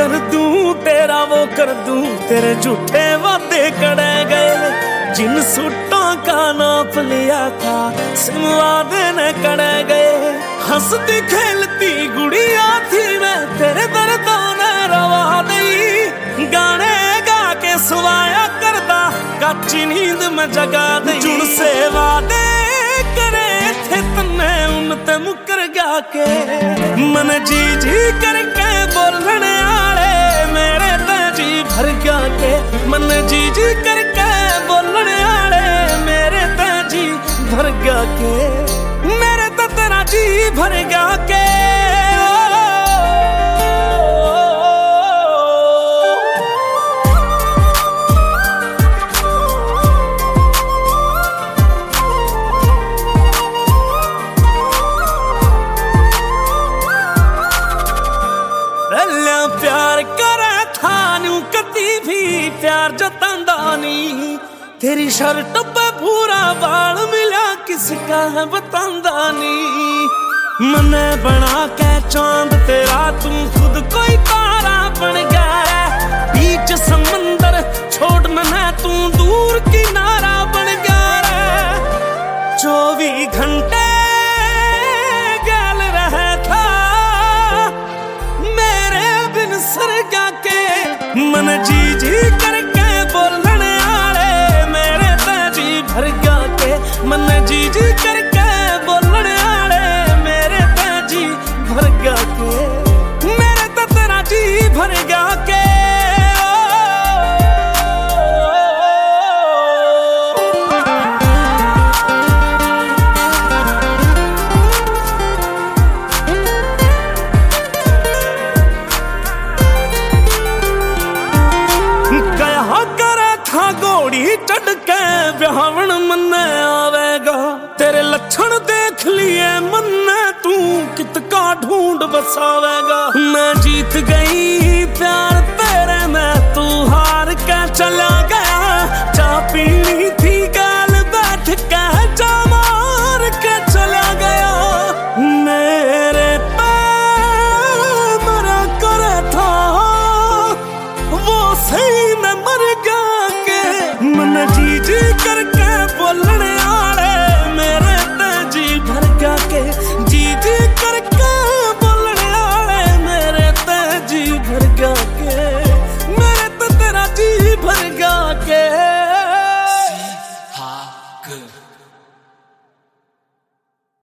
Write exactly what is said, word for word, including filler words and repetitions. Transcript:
कर दूं तेरा वो कर दूं, तेरे झूठे वादे कड़े गए। जिन सूटों का नाप लिया था सिम वादे न कड़े गए। हंसती खेलती गुड़िया थी मैं, तेरे दर्दों ने रवा दई। गाने गा के सुवाया करदा, कच्ची नींद में जगा दई। जुड़ से वादे करे थे तन्ने, उन ते मुकर गा के। मन जी जी करके बोलने आले मेरे ते जी भर गा के। मन जी जी करके बोलने आले मेरे ते जी भर गा के। मेरे ते तेरा जी भर गा के। प्यार करे था न्यू कदी भी प्यार जतांदा नी। तेरी शर्ट पे पूरा बाल मिला किसका है बतांदा नी। मने बना के चांद तेरा तू खुद कोई तारा बन गया। बीच समंदर छोड़ मने तू दूर किनारा बन गया। चौबीस घंटे गैल रहे था सरगा के। मन जी जी करके बोलने आले मेरे ते जी भर गा के। मन जी जी करके बोलने आले मेरे ते जी भर गा के। मेरे ते तेरा जी भर गा के। घोड़ी चढ़ के ब्याहवन मन्ने आवेगा। तेरे लक्षण देख लिए मन्ने तू कितका ढूंढ बसावेगा। मैं जीत गई प्यार तेरे में, तू हार के चला गया। चा पीनी थी गाल बैठ के, चा मार के चला गया। मेरे पे मरा करे था वो सही में मर गया। मन जी जी करके बोलने